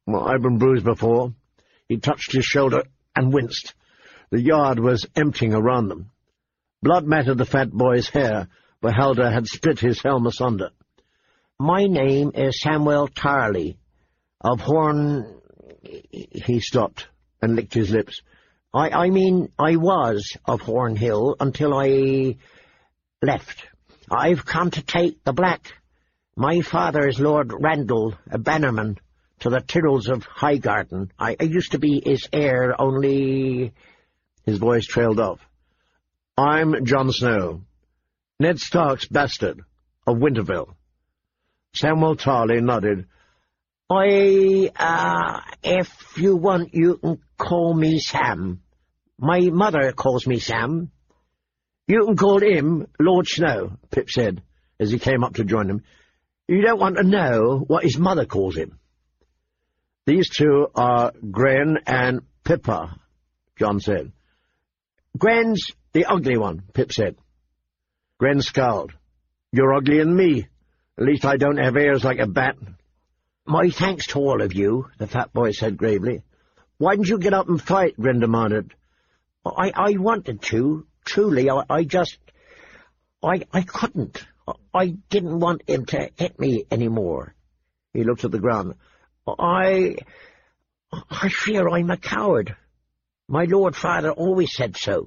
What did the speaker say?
Well, I've been bruised before. He touched his shoulder and winced. The yard was emptying around them. Blood matted the fat boy's hair, where Halder had split his helm asunder. My name is Samuel Tarley, of Horn... He stopped and licked his lips. I mean, I was of Hornhill until I left. I've come to take the Black. My father is Lord Randall, a bannerman to the Tyrrells of Highgarden. I used to be his heir, only... His voice trailed off. I'm Jon Snow, Ned Stark's bastard, of Winterfell. Samuel Tarley nodded. If you want, you can call me Sam. My mother calls me Sam. You can call him Lord Snow, Pip said, as he came up to join him. You don't want to know what his mother calls him. These two are Gren and Pippa, Jon said. Gren's the ugly one, Pip said. Gren scowled. You're uglier than me. At least I don't have ears like a bat. My thanks to all of you, the fat boy said gravely. Why didn't you get up and fight? Gren demanded. I wanted to. Truly, I couldn't. I didn't want him to hit me anymore. He looked at the ground. I fear I'm a coward. My Lord Father always said so.